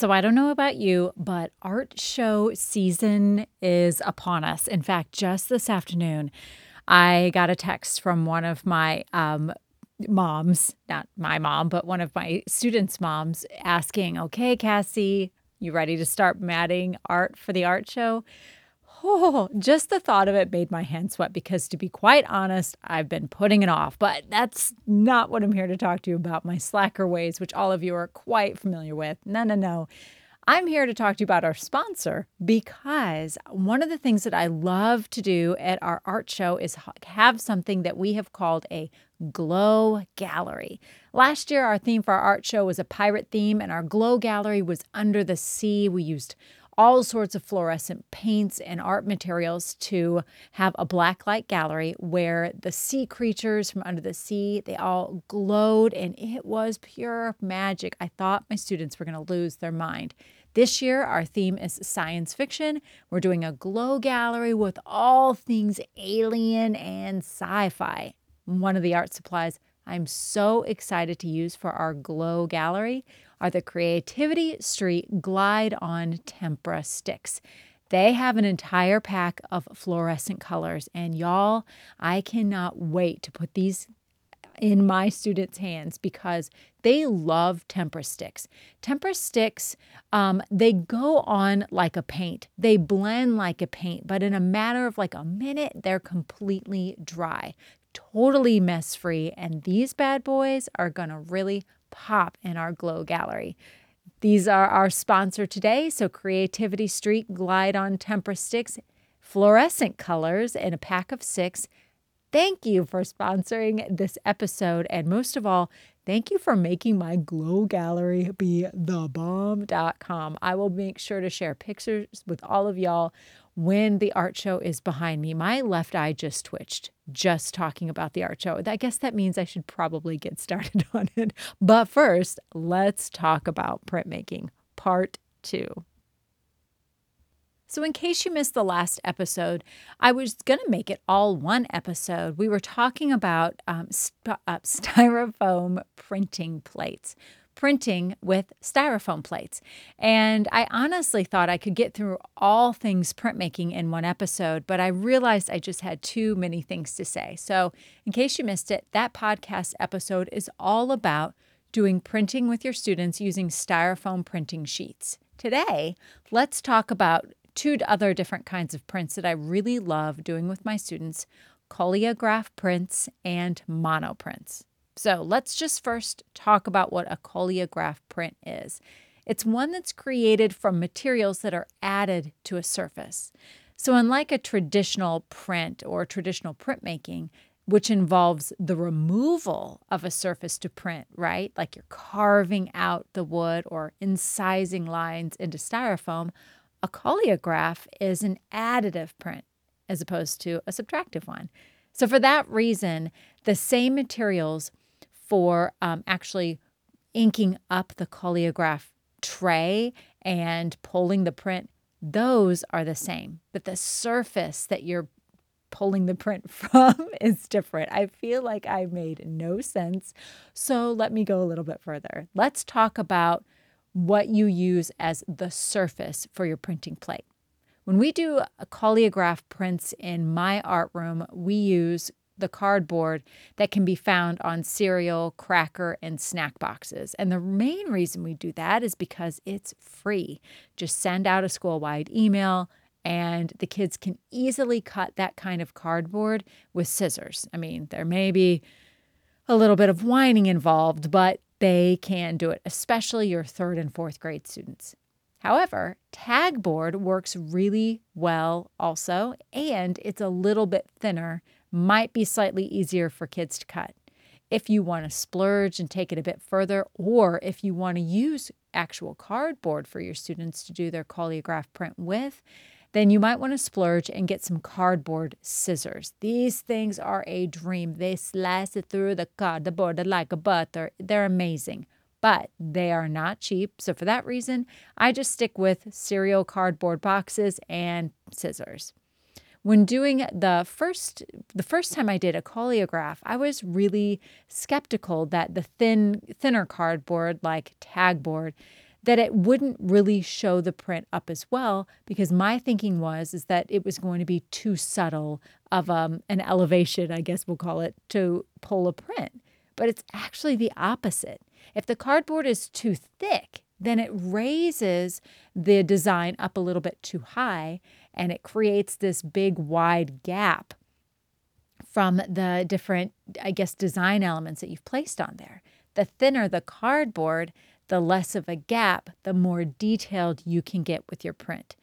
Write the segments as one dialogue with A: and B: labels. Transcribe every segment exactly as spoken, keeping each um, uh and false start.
A: So I don't know about you, but art show season is upon us. In fact, just this afternoon, I got a text from one of my um, moms, not my mom, but one of my students' moms asking, okay, Cassie, you ready to start matting art for the art show? Oh, just the thought of it made my hands sweat because, to be quite honest, I've been putting it off. But that's not what I'm here to talk to you about, my slacker ways, which all of you are quite familiar with. No, no, no. I'm here to talk to you about our sponsor because one of the things that I love to do at our art show is have something that we have called a glow gallery. Last year, our theme for our art show was a pirate theme, and our glow gallery was under the sea. We used all sorts of fluorescent paints and art materials to have a blacklight gallery where the sea creatures from under the sea, they all glowed, and it was pure magic. I thought my students were going to lose their mind. This year, our theme is science fiction. We're doing a glow gallery with all things alien and sci-fi. One of the art supplies I'm so excited to use for our glow gallery are the Creativity Street Glide On Tempera sticks. They have an entire pack of fluorescent colors, and y'all, I cannot wait to put these in my students' hands because they love tempera sticks. Tempera sticks, um, they go on like a paint. They blend like a paint, but in a matter of like a minute, they're completely dry, totally mess-free, and these bad boys are gonna really pop in our glow gallery. These are our sponsor today, so Creativity Street Glide On Tempera Sticks, fluorescent colors in a pack of six. Thank you for sponsoring this episode, and most of all, thank you for making my glow gallery be the bomb dot com. I will make sure to share pictures with all of y'all when the art show is behind me. My left eye just twitched just talking about the art show. I guess that means I should probably get started on it. But first, let's talk about printmaking, part two. So in case you missed the last episode, I was going to make it all one episode. We were talking about um, st- uh, styrofoam printing plates, printing with styrofoam plates. And I honestly thought I could get through all things printmaking in one episode, but I realized I just had too many things to say. So in case you missed it, that podcast episode is all about doing printing with your students using styrofoam printing sheets. Today, let's talk about two other different kinds of prints that I really love doing with my students, coleograph prints and monoprints. So let's just first talk about what a coleograph print is. It's one that's created from materials that are added to a surface. So unlike a traditional print or traditional printmaking, which involves the removal of a surface to print, right? Like you're carving out the wood or incising lines into styrofoam, a coleograph is an additive print as opposed to a subtractive one. So for that reason, the same materials for um, actually inking up the coleograph tray and pulling the print, those are the same. But the surface that you're pulling the print from is different. I feel like I made no sense. So let me go a little bit further. Let's talk about what you use as the surface for your printing plate. When we do a coleograph prints in my art room, we use the cardboard that can be found on cereal, cracker, and snack boxes. And the main reason we do that is because it's free. Just send out a school-wide email, and the kids can easily cut that kind of cardboard with scissors. I mean, there may be a little bit of whining involved, but they can do it, especially your third and fourth grade students. However, tag board works really well also, and it's a little bit thinner, might be slightly easier for kids to cut. If you want to splurge and take it a bit further, or if you want to use actual cardboard for your students to do their coleograph print with, then you might want to splurge and get some cardboard scissors. These things are a dream. They slice it through the cardboard like a butter. They're amazing, but they are not cheap. So for that reason, I just stick with cereal cardboard boxes and scissors. When doing the first the first time I did a coleograph, I was really skeptical that the thin thinner cardboard like tag board, that it wouldn't really show the print up as well, because my thinking was is that it was going to be too subtle of um, an elevation, I guess we'll call it, to pull a print. But it's actually the opposite. If the cardboard is too thick, then it raises the design up a little bit too high, and it creates this big wide gap from the different, I guess, design elements that you've placed on there. The thinner the cardboard, the less of a gap, the more detailed you can get with your print.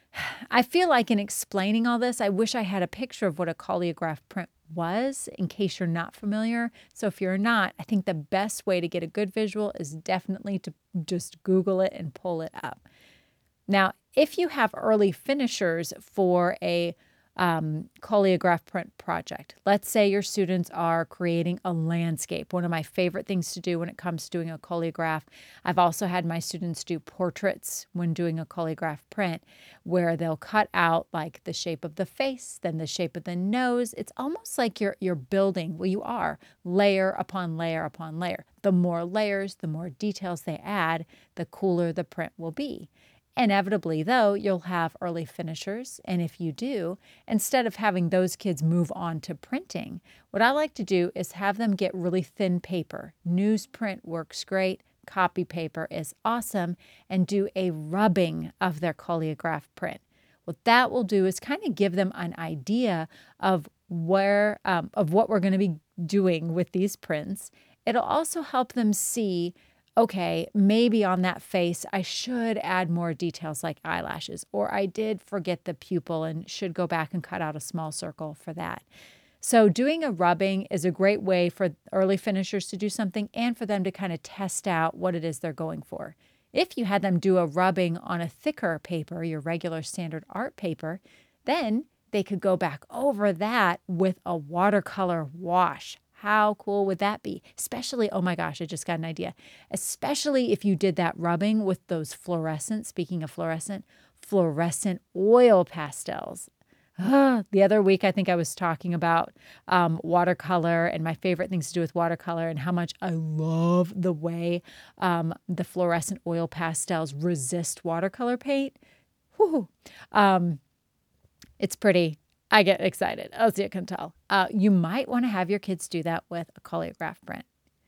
A: I feel like in explaining all this, I wish I had a picture of what a coleograph print was, in case you're not familiar. So if you're not, I think the best way to get a good visual is definitely to just Google it and pull it up. Now, if you have early finishers for a um, coleograph print project, let's say your students are creating a landscape, one of my favorite things to do when it comes to doing a coleograph. I've also had my students do portraits when doing a coleograph print, where they'll cut out like the shape of the face, then the shape of the nose. It's almost like you're, you're building, well, you are, layer upon layer upon layer. The more layers, the more details they add, the cooler the print will be. Inevitably, though, you'll have early finishers, and if you do, instead of having those kids move on to printing, what I like to do is have them get really thin paper. Newsprint works great, copy paper is awesome, and do a rubbing of their coleograph print. What that will do is kind of give them an idea of where, um, of what we're going to be doing with these prints. It'll also help them see, okay, maybe on that face, I should add more details like eyelashes, or I did forget the pupil and should go back and cut out a small circle for that. So doing a rubbing is a great way for early finishers to do something and for them to kind of test out what it is they're going for. If you had them do a rubbing on a thicker paper, your regular standard art paper, then they could go back over that with a watercolor wash. How cool would that be? Especially, oh my gosh, I just got an idea. Especially if you did that rubbing with those fluorescent, speaking of fluorescent, fluorescent oil pastels. Ah, the other week, I think I was talking about um, watercolor and my favorite things to do with watercolor and how much I love the way um, the fluorescent oil pastels resist watercolor paint. Whew. Um, it's pretty. I get excited, as you can tell. Uh, you might want to have your kids do that with a coleograph print.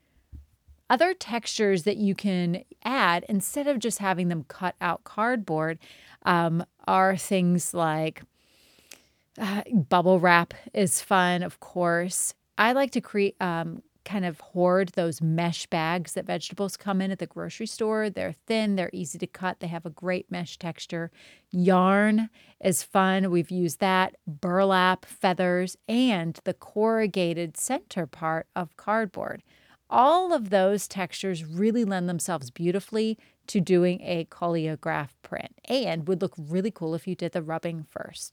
A: Other textures that you can add instead of just having them cut out cardboard um, are things like uh, bubble wrap is fun, of course. I like to create um, kind of hoard those mesh bags that vegetables come in at the grocery store. They're thin, they're easy to cut, they have a great mesh texture. Yarn is fun. We've used that. Burlap, feathers, and the corrugated center part of cardboard. All of those textures really lend themselves beautifully to doing a coleograph print and would look really cool if you did the rubbing first.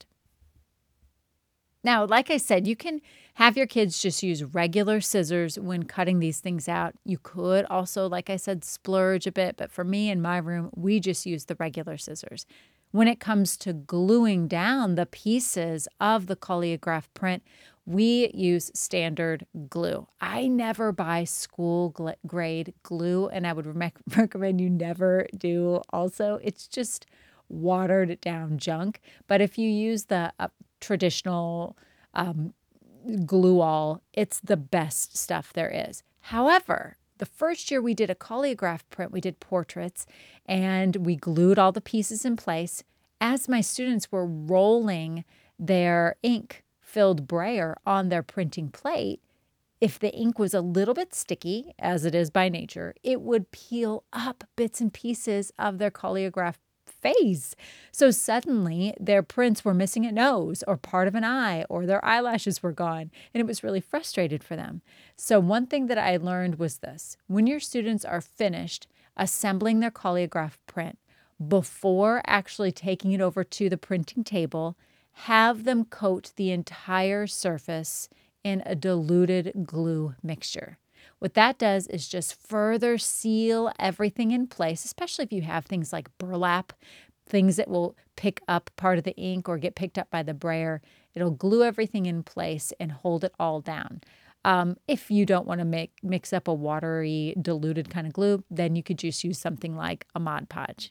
A: Now, like I said, you can have your kids just use regular scissors when cutting these things out. You could also, like I said, splurge a bit, but for me in my room, we just use the regular scissors. When it comes to gluing down the pieces of the coleograph print, we use standard glue. I never buy school grade glue, and I would re- recommend you never do also. It's just watered down junk. But if you use the uh, traditional um, glue all, it's the best stuff there is. However, the first year we did a coleograph print, we did portraits, and we glued all the pieces in place. As my students were rolling their ink-filled brayer on their printing plate, if the ink was a little bit sticky, as it is by nature, it would peel up bits and pieces of their coleograph face. So suddenly their prints were missing a nose or part of an eye, or their eyelashes were gone, and it was really frustrated for them. So one thing that I learned was this: when your students are finished assembling their coleograph print, before actually taking it over to the printing table, have them coat the entire surface in a diluted glue mixture. What that does is just further seal everything in place, especially if you have things like burlap, things that will pick up part of the ink or get picked up by the brayer. It'll glue everything in place and hold it all down. Um, if you don't want to make mix up a watery, diluted kind of glue, then you could just use something like a Mod Podge.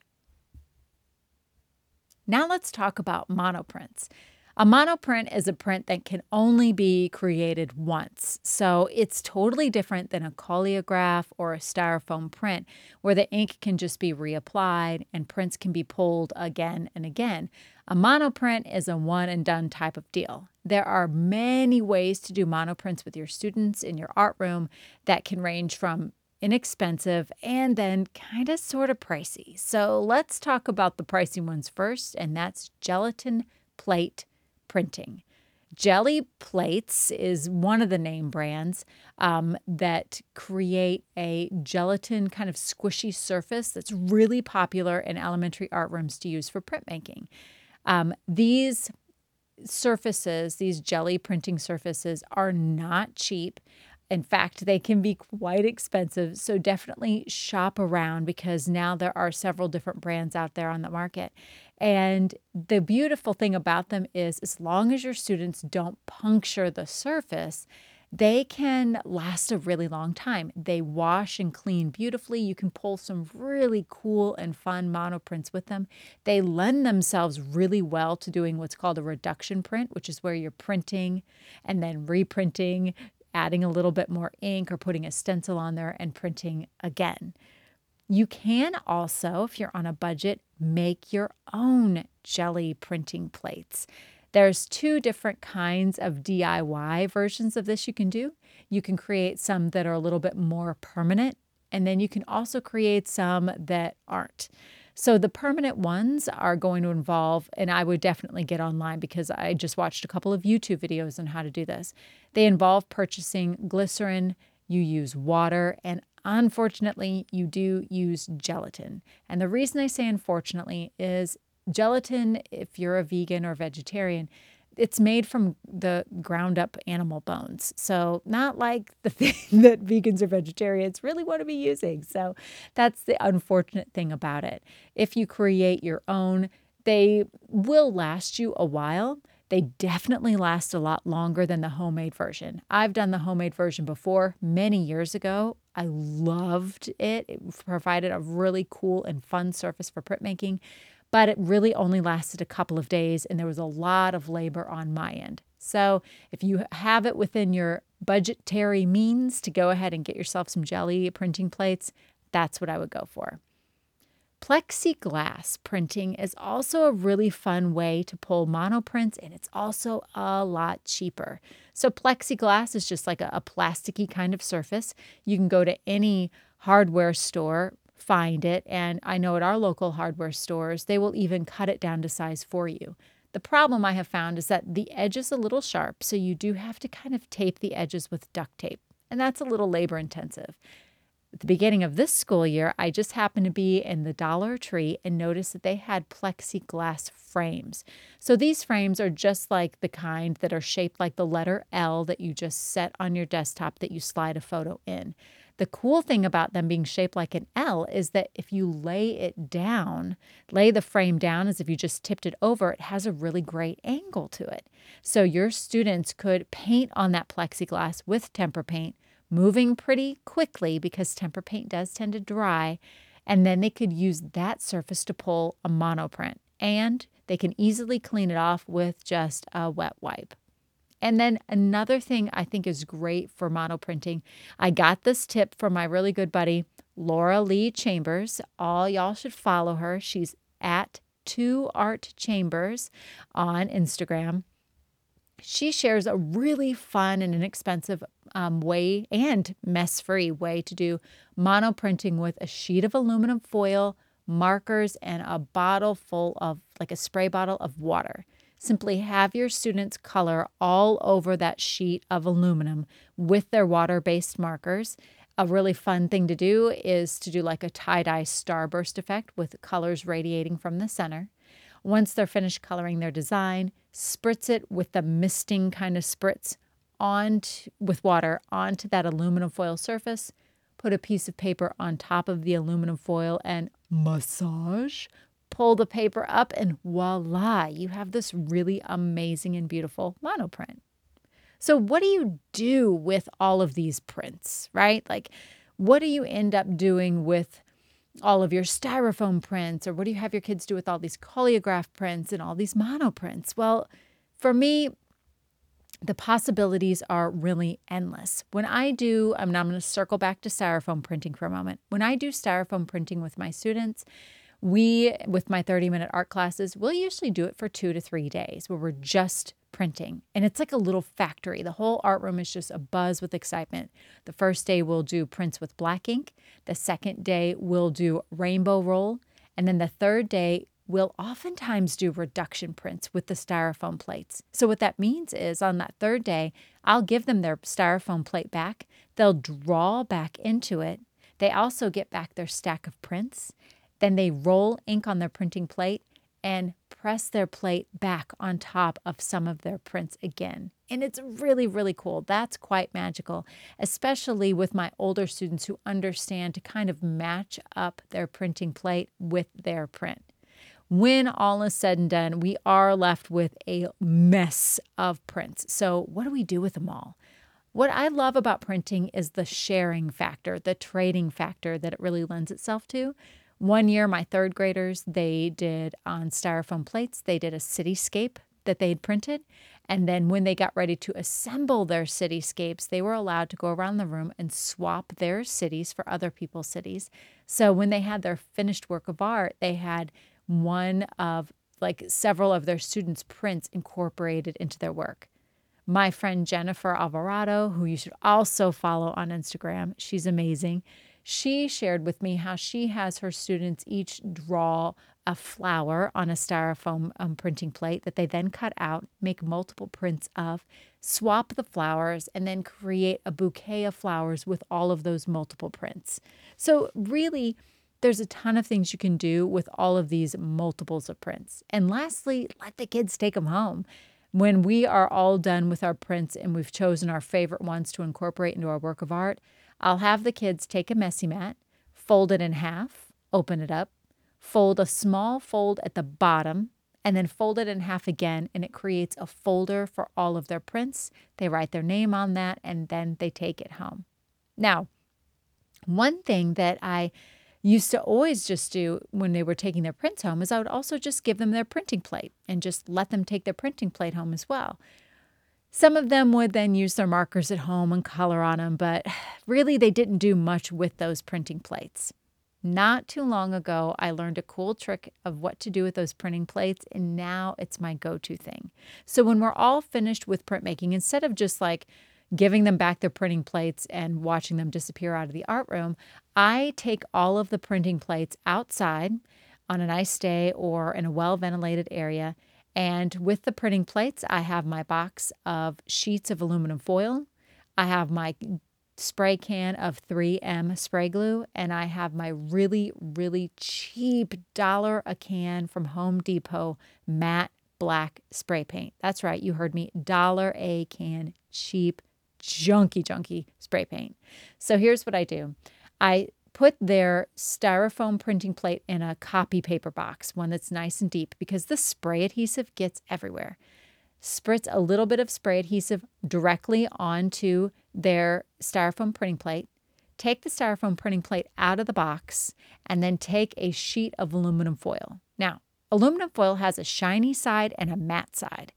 A: Now let's talk about monoprints. A monoprint is a print that can only be created once. So it's totally different than a coleograph or a styrofoam print where the ink can just be reapplied and prints can be pulled again and again. A monoprint is a one and done type of deal. There are many ways to do monoprints with your students in your art room that can range from inexpensive and then kind of sort of pricey. So let's talk about the pricey ones first, and that's gelatin plate printing. Gelli Plates is one of the name brands um, that create a gelatin kind of squishy surface that's really popular in elementary art rooms to use for printmaking. Um, these surfaces, these jelly printing surfaces, are not cheap. In fact, they can be quite expensive, so definitely shop around because now there are several different brands out there on the market. And the beautiful thing about them is as long as your students don't puncture the surface, they can last a really long time. They wash and clean beautifully. You can pull some really cool and fun monoprints with them. They lend themselves really well to doing what's called a reduction print, which is where you're printing and then reprinting, adding a little bit more ink or putting a stencil on there and printing again. You can also, if you're on a budget, make your own jelly printing plates. There's two different kinds of D I Y versions of this you can do. You can create some that are a little bit more permanent, and then you can also create some that aren't. So the permanent ones are going to involve, and I would definitely get online because I just watched a couple of YouTube videos on how to do this. They involve purchasing glycerin, you use water, and unfortunately, you do use gelatin. And the reason I say unfortunately is gelatin, if you're a vegan or vegetarian, it's made from the ground up animal bones. So not like the thing that vegans or vegetarians really want to be using. So that's the unfortunate thing about it. If you create your own, they will last you a while. They definitely last a lot longer than the homemade version. I've done the homemade version before many years ago. I loved it. It provided a really cool and fun surface for printmaking, but it really only lasted a couple of days and there was a lot of labor on my end. So if you have it within your budgetary means to go ahead and get yourself some jelly printing plates, that's what I would go for. Plexiglass printing is also a really fun way to pull monoprints, and it's also a lot cheaper. So plexiglass is just like a, a plasticky kind of surface. You can go to any hardware store, find it, and I know at our local hardware stores, they will even cut it down to size for you. The problem I have found is that the edge is a little sharp, so you do have to kind of tape the edges with duct tape, and that's a little labor intensive. At the beginning of this school year, I just happened to be in the Dollar Tree and noticed that they had plexiglass frames. So these frames are just like the kind that are shaped like the letter L that you just set on your desktop that you slide a photo in. The cool thing about them being shaped like an L is that if you lay it down, lay the frame down as if you just tipped it over, it has a really great angle to it. So your students could paint on that plexiglass with tempera paint, moving pretty quickly because tempera paint does tend to dry, and then they could use that surface to pull a monoprint, and they can easily clean it off with just a wet wipe. And then another thing I think is great for monoprinting, I got this tip from my really good buddy, Laura Lee Chambers. All y'all should follow her. She's at two art chambers on Instagram. She shares a really fun and inexpensive um, way and mess-free way to do monoprinting with a sheet of aluminum foil, markers, and a bottle full of, like a spray bottle of water. Simply have your students color all over that sheet of aluminum with their water-based markers. A really fun thing to do is to do like a tie-dye starburst effect with colors radiating from the center. Once they're finished coloring their design, spritz it with the misting kind of spritz onto, with water onto that aluminum foil surface. Put a piece of paper on top of the aluminum foil and massage. Pull the paper up and voila, you have this really amazing and beautiful monoprint. So what do you do with all of these prints, right? Like, what do you end up doing with all of your styrofoam prints, or what do you have your kids do with all these coleograph prints and all these mono prints? Well, for me, the possibilities are really endless. When I do, I'm now going to circle back to styrofoam printing for a moment. When I do styrofoam printing with my students, we, with my thirty minute art classes, we'll usually do it for two to three days where we're just printing. And it's like a little factory. The whole art room is just abuzz with excitement. The first day we'll do prints with black ink. The second day we'll do rainbow roll. And then the third day we'll oftentimes do reduction prints with the styrofoam plates. So what that means is on that third day, I'll give them their styrofoam plate back. They'll draw back into it. They also get back their stack of prints. Then they roll ink on their printing plate and press their plate back on top of some of their prints again. And it's really, really cool. That's quite magical, especially with my older students who understand to kind of match up their printing plate with their print. When all is said and done, we are left with a mess of prints. So what do we do with them all? What I love about printing is the sharing factor, the trading factor that it really lends itself to. One year, my third graders, they did on styrofoam plates, they did a cityscape that they'd printed. And then when they got ready to assemble their cityscapes, they were allowed to go around the room and swap their cities for other people's cities. So when they had their finished work of art, they had one of like several of their students' prints incorporated into their work. My friend Jennifer Alvarado, who you should also follow on Instagram, she's amazing. She shared with me how she has her students each draw a flower on a styrofoam um, printing plate that they then cut out, make multiple prints of, swap the flowers, and then create a bouquet of flowers with all of those multiple prints. So really, there's a ton of things you can do with all of these multiples of prints. And lastly, let the kids take them home. When we are all done with our prints and we've chosen our favorite ones to incorporate into our work of art, I'll have the kids take a messy mat, fold it in half, open it up, fold a small fold at the bottom, and then fold it in half again, and it creates a folder for all of their prints. They write their name on that, and then they take it home. Now, one thing that I used to always just do when they were taking their prints home is I would also just give them their printing plate and just let them take their printing plate home as well. Some of them would then use their markers at home and color on them, but really they didn't do much with those printing plates. Not too long ago, I learned a cool trick of what to do with those printing plates, and now it's my go-to thing. So when we're all finished with printmaking, instead of just like giving them back their printing plates and watching them disappear out of the art room, I take all of the printing plates outside on a nice day or in a well-ventilated area. And with the printing plates, I have my box of sheets of aluminum foil. I have my spray can of three M spray glue, and I have my really, really cheap dollar a can from Home Depot matte black spray paint. That's right, you heard me, dollar a can, cheap, junky, junky spray paint. So here's what I do. I put their styrofoam printing plate in a copy paper box, one that's nice and deep, because the spray adhesive gets everywhere. Spritz a little bit of spray adhesive directly onto their styrofoam printing plate. Take the styrofoam printing plate out of the box, and then take a sheet of aluminum foil. Now, aluminum foil has a shiny side and a matte side.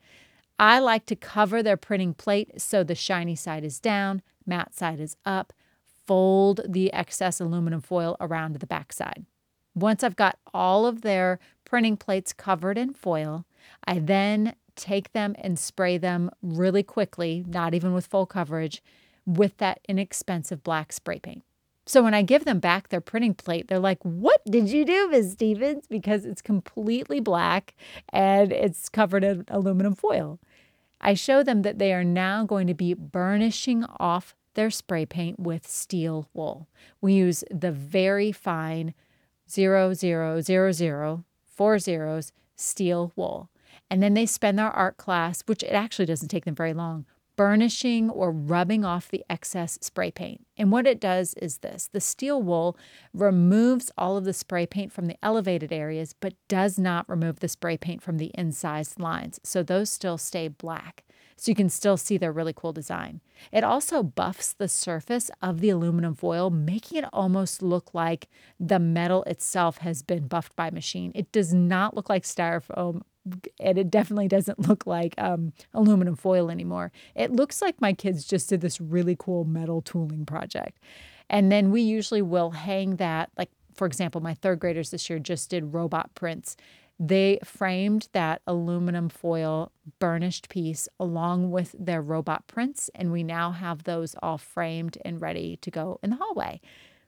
A: I like to cover their printing plate so the shiny side is down, matte side is up. Fold the excess aluminum foil around the back side. Once I've got all of their printing plates covered in foil, I then take them and spray them really quickly, not even with full coverage, with that inexpensive black spray paint. So when I give them back their printing plate, they're like, "What did you do, Miz Stevens?" Because it's completely black and it's covered in aluminum foil. I show them that they are now going to be burnishing off their spray paint with steel wool. We use the very fine zero zero zero zero, four zeros, steel wool. And then they spend their art class, which it actually doesn't take them very long, burnishing or rubbing off the excess spray paint. And what it does is this. The steel wool removes all of the spray paint from the elevated areas, but does not remove the spray paint from the incised lines. So those still stay black. so you can still see their really cool design. It also buffs the surface of the aluminum foil, making it almost look like the metal itself has been buffed by machine. It does not look like styrofoam, and it definitely doesn't look like um, aluminum foil anymore. It looks like my kids just did this really cool metal tooling project. And then we usually will hang that, like, for example, my third graders this year just did robot prints. They framed that aluminum foil burnished piece along with their robot prints, and we now have those all framed and ready to go in the hallway.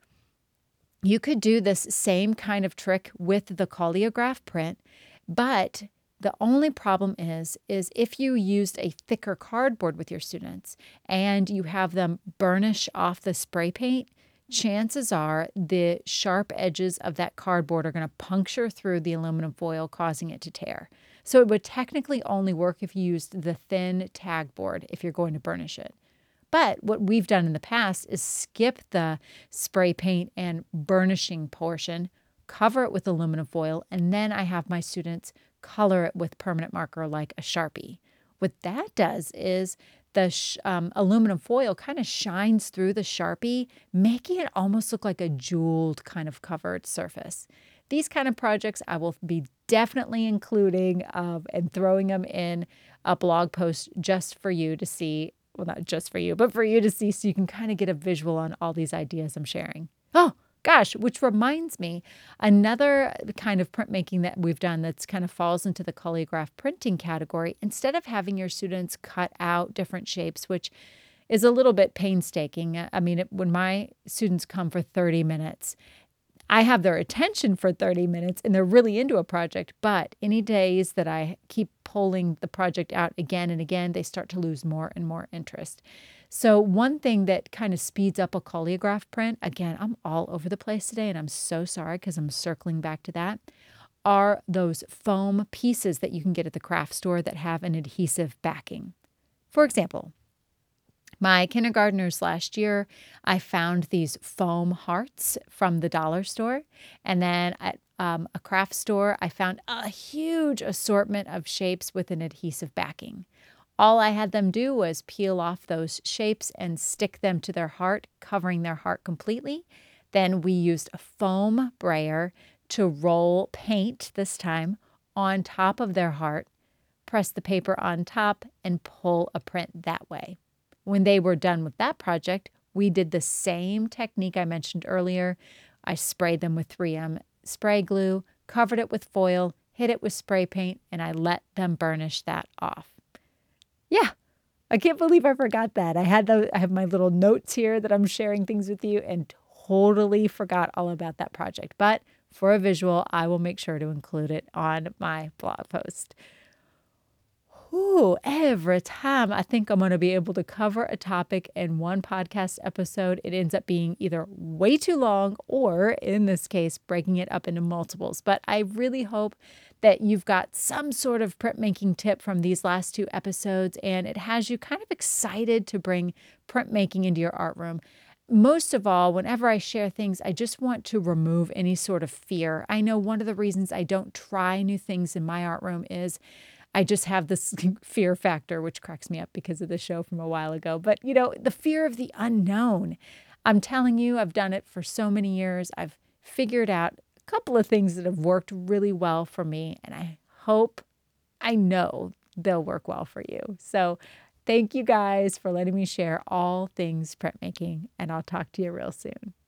A: You could do this same kind of trick with the collagraph print, but the only problem is, is if you used a thicker cardboard with your students and you have them burnish off the spray paint, chances are the sharp edges of that cardboard are going to puncture through the aluminum foil, causing it to tear. So it would technically only work if you used the thin tag board if you're going to burnish it. But what we've done in the past is skip the spray paint and burnishing portion, cover it with aluminum foil, and then I have my students color it with permanent marker like a Sharpie. What that does is the sh- um, aluminum foil kind of shines through the Sharpie, making it almost look like a jeweled kind of covered surface. These kind of projects I will be definitely including um, and throwing them in a blog post just for you to see. Well, not just for you, but for you to see so you can kind of get a visual on all these ideas I'm sharing. Oh, gosh, which reminds me, another kind of printmaking that we've done that's kind of falls into the collagraph printing category, instead of having your students cut out different shapes, which is a little bit painstaking. I mean, it, when my students come for thirty minutes, I have their attention for thirty minutes and they're really into a project, but any days that I keep pulling the project out again and again, they start to lose more and more interest. So one thing that kind of speeds up a collagraph print, again, I'm all over the place today and I'm so sorry because I'm circling back to that, are those foam pieces that you can get at the craft store that have an adhesive backing. For example, my kindergartners last year, I found these foam hearts from the dollar store. And then at um, a craft store, I found a huge assortment of shapes with an adhesive backing. All I had them do was peel off those shapes and stick them to their heart, covering their heart completely. Then we used a foam brayer to roll paint this time on top of their heart, press the paper on top, and pull a print that way. When they were done with that project, we did the same technique I mentioned earlier. I sprayed them with three M spray glue, covered it with foil, hit it with spray paint, and I let them burnish that off. Yeah, I can't believe I forgot that. I had the I have my little notes here that I'm sharing things with you and totally forgot all about that project. But for a visual, I will make sure to include it on my blog post. Ooh, every time I think I'm going to be able to cover a topic in one podcast episode, it ends up being either way too long or, in this case, breaking it up into multiples. But I really hope that you've got some sort of printmaking tip from these last two episodes, and it has you kind of excited to bring printmaking into your art room. Most of all, whenever I share things, I just want to remove any sort of fear. I know one of the reasons I don't try new things in my art room is I just have this fear factor, which cracks me up because of the show from a while ago. But, you know, the fear of the unknown. I'm telling you, I've done it for so many years. I've figured out a couple of things that have worked really well for me. And I hope, I know they'll work well for you. So thank you guys for letting me share all things printmaking. And I'll talk to you real soon.